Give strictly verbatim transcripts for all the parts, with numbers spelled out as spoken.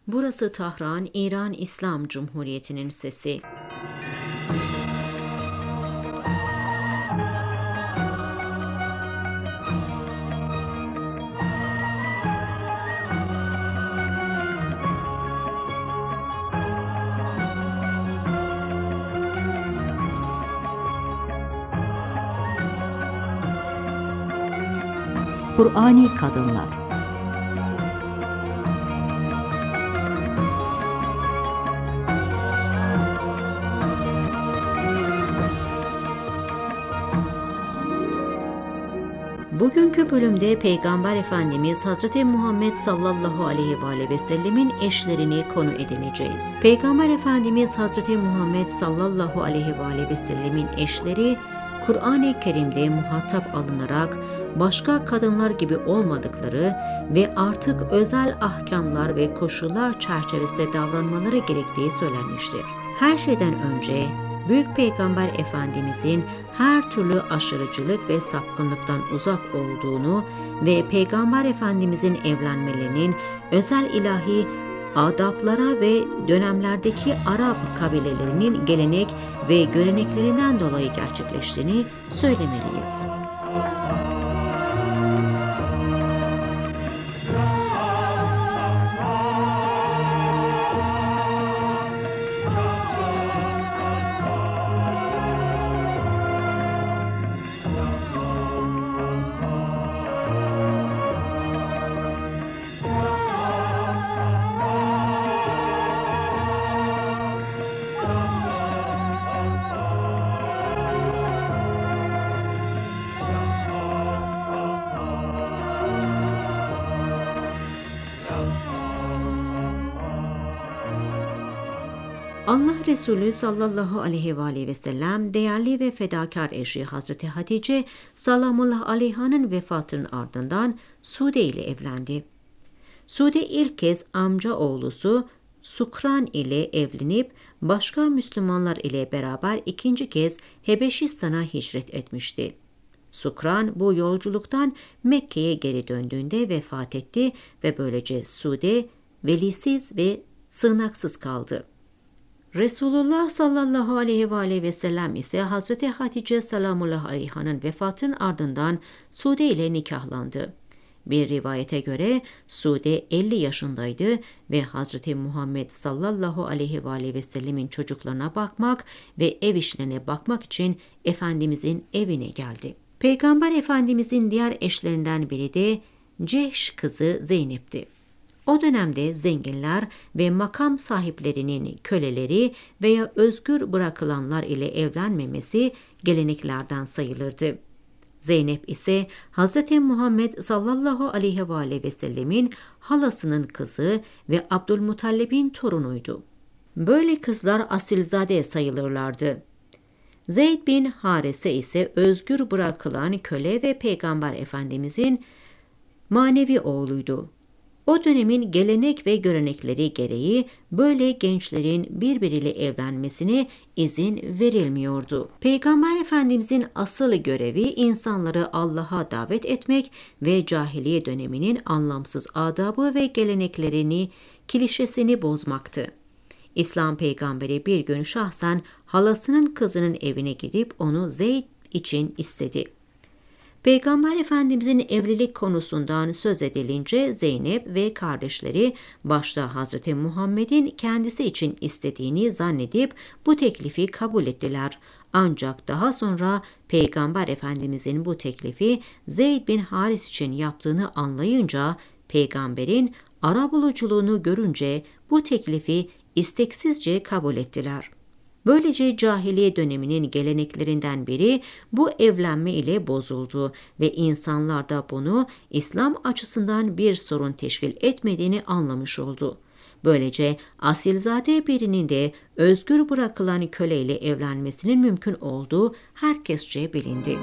Burası Tahran, İran İslam Cumhuriyeti'nin sesi. Kur'ani Kadınlar. Bugünkü bölümde Peygamber Efendimiz Hazreti Muhammed sallallahu aleyhi ve aleyhi ve sellemin eşlerini konu edineceğiz. Peygamber Efendimiz Hazreti Muhammed sallallahu aleyhi ve aleyhi ve sellemin eşleri Kur'an-ı Kerim'de muhatap alınarak başka kadınlar gibi olmadıkları ve artık özel ahkamlar ve koşullar çerçevesinde davranmaları gerektiği söylenmiştir. Her şeyden önce Büyük Peygamber Efendimizin her türlü aşırıcılık ve sapkınlıktan uzak olduğunu ve Peygamber Efendimizin evlenmelerinin özel ilahi adaplara ve dönemlerdeki Arap kabilelerinin gelenek ve göreneklerinden dolayı gerçekleştiğini söylemeliyiz. Allah Resulü sallallahu aleyhi ve aleyhi ve sellem değerli ve fedakar eşi Hazreti Hatice salamullah aleyhanın vefatının ardından Sude ile evlendi. Sude ilk kez amca oğlusu Sukran ile evlenip başka Müslümanlar ile beraber ikinci kez Hebeşistan'a hicret etmişti. Sukran bu yolculuktan Mekke'ye geri döndüğünde vefat etti ve böylece Sude velisiz ve sığınaksız kaldı. Resulullah sallallahu aleyhi ve aleyhi ve sellem ise Hazreti Hatice salamullah aleyhanın vefatının ardından Sude ile nikahlandı. Bir rivayete göre Sude elli yaşındaydı ve Hazreti Muhammed sallallahu aleyhi ve aleyhi ve sellemin çocuklarına bakmak ve ev işlerine bakmak için Efendimizin evine geldi. Peygamber Efendimizin diğer eşlerinden biri de Cehş kızı Zeynep'ti. O dönemde zenginler ve makam sahiplerinin köleleri veya özgür bırakılanlar ile evlenmemesi geleneklerden sayılırdı. Zeynep ise Hz. Muhammed sallallahu aleyhi ve aleyhi ve sellemin halasının kızı ve Abdülmuttalib'in torunuydu. Böyle kızlar asilzade sayılırlardı. Zeyd bin Harise ise özgür bırakılan köle ve Peygamber Efendimizin manevi oğluydu. O dönemin gelenek ve görenekleri gereği böyle gençlerin birbiriyle evlenmesine izin verilmiyordu. Peygamber Efendimizin asıl görevi insanları Allah'a davet etmek ve cahiliye döneminin anlamsız adabı ve geleneklerini, klişesini bozmaktı. İslam peygamberi bir gün şahsen halasının kızının evine gidip onu Zeyd için istedi. Peygamber Efendimizin evlilik konusundan söz edilince Zeynep ve kardeşleri başta Hazreti Muhammed'in kendisi için istediğini zannedip bu teklifi kabul ettiler. Ancak daha sonra Peygamber Efendimizin bu teklifi Zeyd bin Haris için yaptığını anlayınca, peygamberin arabuluculuğunu görünce bu teklifi isteksizce kabul ettiler. Böylece cahiliye döneminin geleneklerinden biri bu evlenme ile bozuldu ve insanlar da bunu İslam açısından bir sorun teşkil etmediğini anlamış oldu. Böylece asilzade birinin de özgür bırakılan köleyle evlenmesinin mümkün olduğu herkesçe bilindi.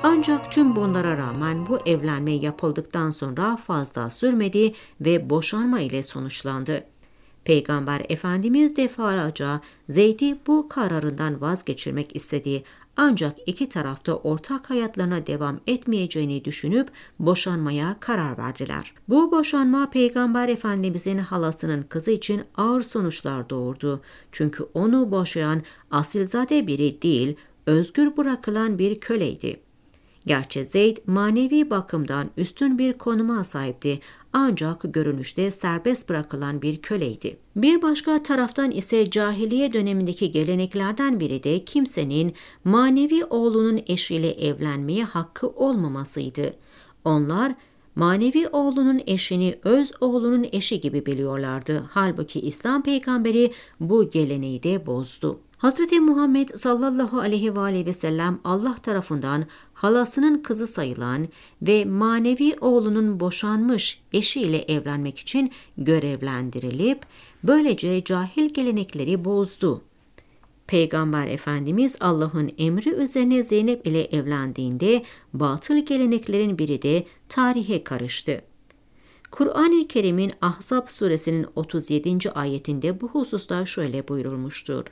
Ancak tüm bunlara rağmen bu evlenme yapıldıktan sonra fazla sürmedi ve boşanma ile sonuçlandı. Peygamber Efendimiz defalarca Zeyd'i bu kararından vazgeçirmek istedi. Ancak iki tarafta ortak hayatlarına devam etmeyeceğini düşünüp boşanmaya karar verdiler. Bu boşanma Peygamber Efendimizin halasının kızı için ağır sonuçlar doğurdu. Çünkü onu boşayan asilzade biri değil, özgür bırakılan bir köleydi. Gerçi Zeyd manevi bakımdan üstün bir konuma sahipti ancak görünüşte serbest bırakılan bir köleydi. Bir başka taraftan ise cahiliye dönemindeki geleneklerden biri de kimsenin manevi oğlunun eşiyle evlenmeye hakkı olmamasıydı. Onlar manevi oğlunun eşini öz oğlunun eşi gibi biliyorlardı. Halbuki İslam peygamberi bu geleneği de bozdu. Hazreti Muhammed sallallahu aleyhi ve aleyhi ve sellem Allah tarafından halasının kızı sayılan ve manevi oğlunun boşanmış eşiyle evlenmek için görevlendirilip böylece cahil gelenekleri bozdu. Peygamber Efendimiz Allah'ın emri üzerine Zeynep ile evlendiğinde batıl geleneklerin biri de tarihe karıştı. Kur'an-ı Kerim'in Ahzab suresinin otuz yedinci ayetinde bu hususta şöyle buyurulmuştur.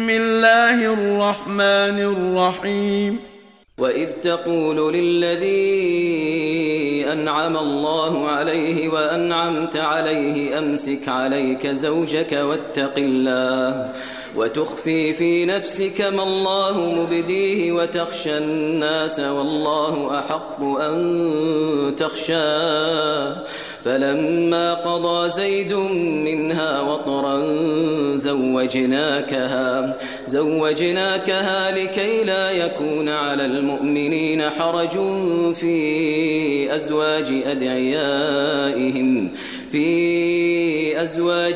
Bismillahirrahmanirrahim. وَإِذْ تَقُولُ لِلَّذ۪ي أَنْعَمَ اللّٰهُ عَلَيْهِ وَأَنْعَمْتَ عَلَيْهِ أَمْسِكْ عَلَيْكَ زَوْجَكَ وَاتَّقِ اللّٰهِ وَتُخْفِي فِي نَفْسِكَ مَا اللّٰهُ مُبْدِيهِ وَتَخْشَى النَّاسَ وَاللّٰهُ أَحَقُّ أَنْ تَخْشَاهُ فَلَمَّا قَضَى زَيْدٌ مِّنْهَا وَطَرًا زَوَّجْنَاكَهَا زَوَّجْنَاكَهَا لِكَيْ لَا يَكُونَ عَلَى الْمُؤْمِنِينَ حَرَجٌ فِي أَزْوَاجِ أَدْعِيَائِهِمْ في أزواج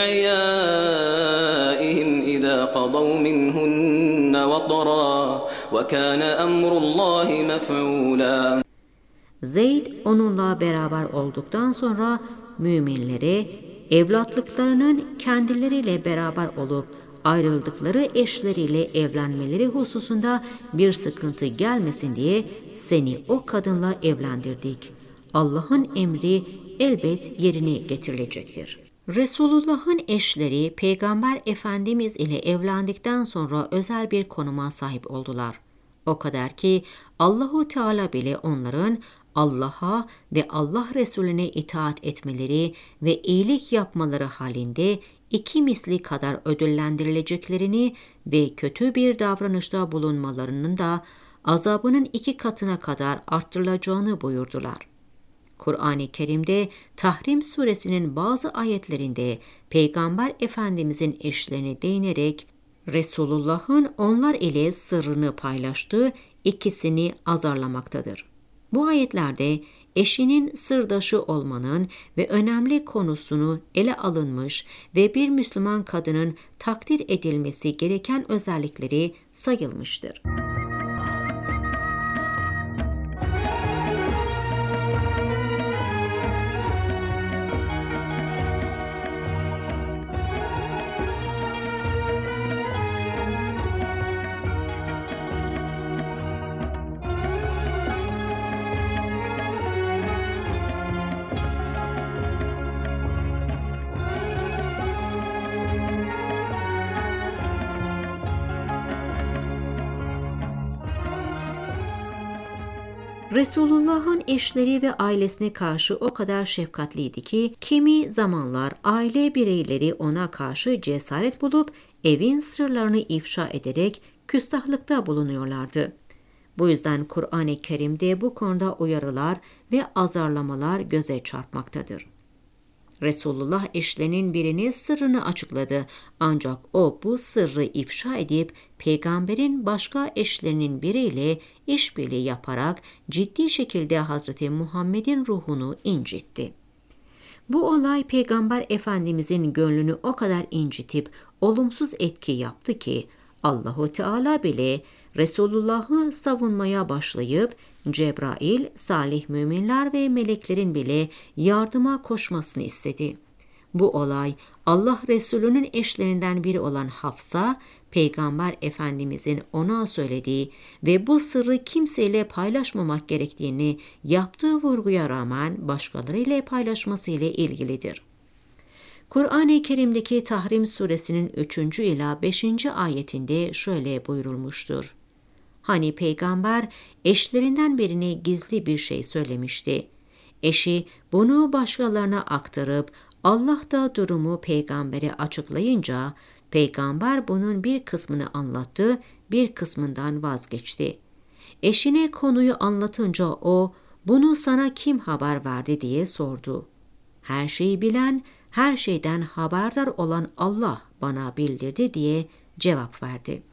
أدعيائهم إذا قضوا منهن وطرا وكان أمر الله مفعولا. Zeyd onunla beraber olduktan sonra müminlere evlatlıklarının kendileriyle beraber olup ayrıldıkları eşleriyle evlenmeleri hususunda bir sıkıntı gelmesin diye seni o kadınla evlendirdik. Allah'ın emri elbet yerine getirilecektir. Resulullah'ın eşleri Peygamber Efendimiz ile evlendikten sonra özel bir konuma sahip oldular. O kadar ki Allahu Teala bile onların Allah'a ve Allah Resulüne itaat etmeleri ve iyilik yapmaları halinde iki misli kadar ödüllendirileceklerini ve kötü bir davranışta bulunmalarının da azabının iki katına kadar arttırılacağını buyurdular. Kur'an-ı Kerim'de Tahrim suresinin bazı ayetlerinde Peygamber Efendimizin eşlerine değinerek Resulullah'ın onlar ile sırrını paylaştığı ikisini azarlamaktadır. Bu ayetlerde eşinin sırdaşı olmanın ve önemli konusunu ele alınmış ve bir Müslüman kadının takdir edilmesi gereken özellikleri sayılmıştır. Resulullah'ın eşleri ve ailesine karşı o kadar şefkatliydi ki kimi zamanlar aile bireyleri ona karşı cesaret bulup evin sırlarını ifşa ederek küstahlıkta bulunuyorlardı. Bu yüzden Kur'an-ı Kerim'de bu konuda uyarılar ve azarlamalar göze çarpmaktadır. Resulullah eşlerinin birinin sırrını açıkladı ancak o bu sırrı ifşa edip peygamberin başka eşlerinin biriyle işbirliği yaparak ciddi şekilde Hazreti Muhammed'in ruhunu incitti. Bu olay Peygamber Efendimizin gönlünü o kadar incitip olumsuz etki yaptı ki Allahu Teala bile Resulullah'ı savunmaya başlayıp Cebrail, salih müminler ve meleklerin bile yardıma koşmasını istedi. Bu olay Allah Resulü'nün eşlerinden biri olan Hafsa, Peygamber Efendimizin ona söylediği ve bu sırrı kimseyle paylaşmamak gerektiğini yaptığı vurguya rağmen başkalarıyla paylaşması ile ilgilidir. Kur'an-ı Kerim'deki Tahrim suresinin üçüncü ila beşinci ayetinde şöyle buyurulmuştur. Hani peygamber eşlerinden birine gizli bir şey söylemişti. Eşi bunu başkalarına aktarıp Allah da durumu peygambere açıklayınca peygamber bunun bir kısmını anlattı, bir kısmından vazgeçti. Eşine konuyu anlatınca o, bunu sana kim haber verdi diye sordu. Her şeyi bilen, her şeyden haberdar olan Allah bana bildirdi diye cevap verdi.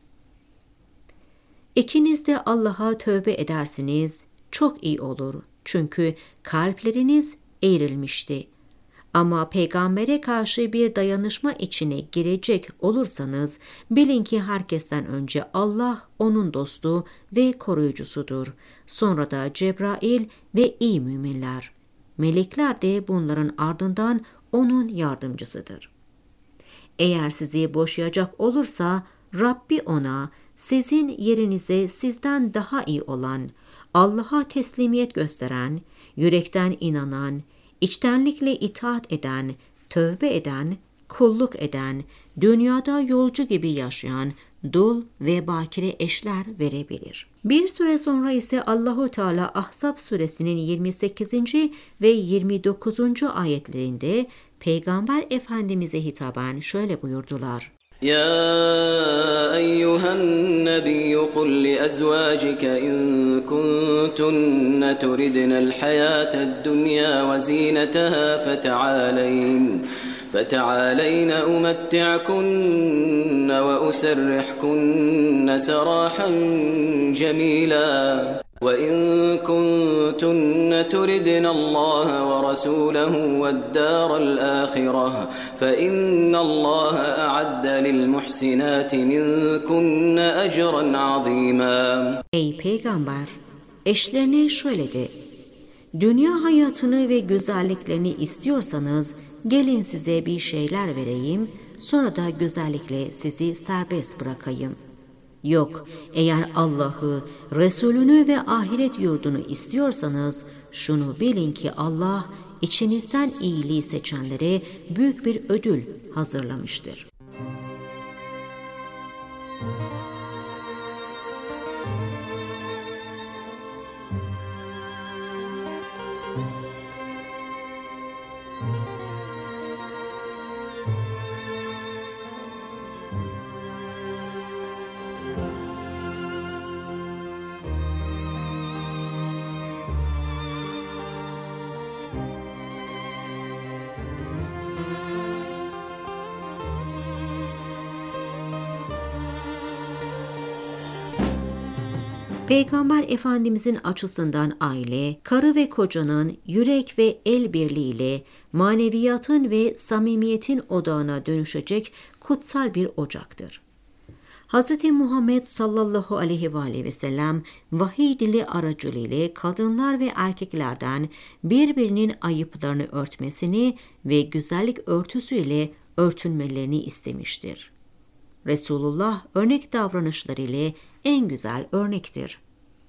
İkiniz de Allah'a tövbe edersiniz, çok iyi olur. Çünkü kalpleriniz eğrilmişti. Ama peygambere karşı bir dayanışma içine girecek olursanız, bilin ki herkesten önce Allah onun dostu ve koruyucusudur. Sonra da Cebrail ve iyi müminler. Melekler de bunların ardından onun yardımcısıdır. Eğer sizi boşayacak olursa, Rabbi ona, sizin yerinize sizden daha iyi olan, Allah'a teslimiyet gösteren, yürekten inanan, içtenlikle itaat eden, tövbe eden, kulluk eden, dünyada yolcu gibi yaşayan, dul ve bakire eşler verebilir. Bir süre sonra ise Allahu Teala Ahzab suresinin yirmi sekizinci ve yirmi dokuzuncu ayetlerinde Peygamber Efendimiz'e hitaben şöyle buyurdular. Ya eyyuhen nebiyyü kul li ezvacike in kuntunne turidnel hayâted dünya ve zîneteha feta'aleyn فتعالين أمتعكن وأسرحكن سراحا جميلا وإن كنتن تردن الله ورسوله والدار الآخرة فإن الله أعد للمحسنات منكن أجرا عظيما. Ey Peygamber, eşlerine şöyle de: dünya hayatını ve güzelliklerini istiyorsanız gelin size bir şeyler vereyim, sonra da güzellikle sizi serbest bırakayım. Yok, eğer Allah'ı, Resulünü ve ahiret yurdunu istiyorsanız şunu bilin ki Allah içinizden iyiliği seçenlere büyük bir ödül hazırlamıştır. Peygamber Efendimizin açısından aile, karı ve kocanın yürek ve el birliğiyle maneviyatın ve samimiyetin odağına dönüşecek kutsal bir ocaktır. Hz. Muhammed sallallahu aleyhi ve aleyhi ve sellem vahiy dili aracılığıyla kadınlar ve erkeklerden birbirinin ayıplarını örtmesini ve güzellik örtüsüyle örtünmelerini istemiştir. Resulullah örnek davranışlarıyla en güzel örnektir.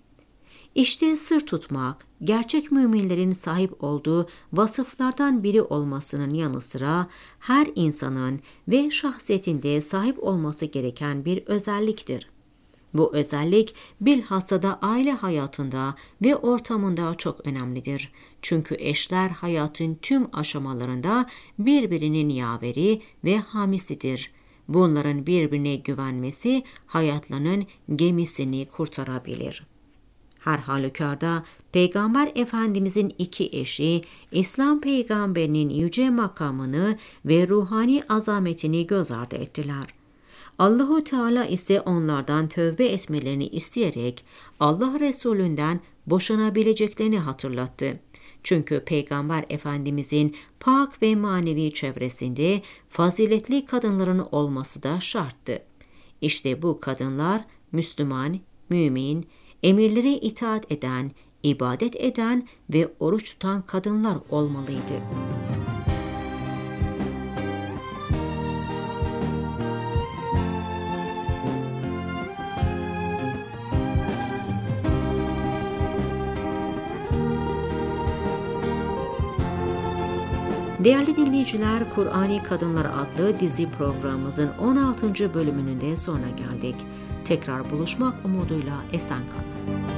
İşte sır tutmak, gerçek müminlerin sahip olduğu vasıflardan biri olmasının yanı sıra her insanın ve şahsiyetinde sahip olması gereken bir özelliktir. Bu özellik bilhassa da aile hayatında ve ortamında çok önemlidir. Çünkü eşler hayatın tüm aşamalarında birbirinin yaveri ve hamisidir. Bunların birbirine güvenmesi hayatlarının gemisini kurtarabilir. Her halükarda Peygamber Efendimizin iki eşi, İslam peygamberinin yüce makamını ve ruhani azametini göz ardı ettiler. Allahu Teala ise onlardan tövbe etmelerini isteyerek Allah Resulünden boşanabileceklerini hatırlattı. Çünkü Peygamber Efendimizin pak ve manevi çevresinde faziletli kadınların olması da şarttı. İşte bu kadınlar Müslüman, mümin, emirlere itaat eden, ibadet eden ve oruç tutan kadınlar olmalıydı. Değerli dinleyiciler, Kur'ani Kadınlar adlı dizi programımızın on altıncı bölümünün de sonuna geldik. Tekrar buluşmak umuduyla esen kalın.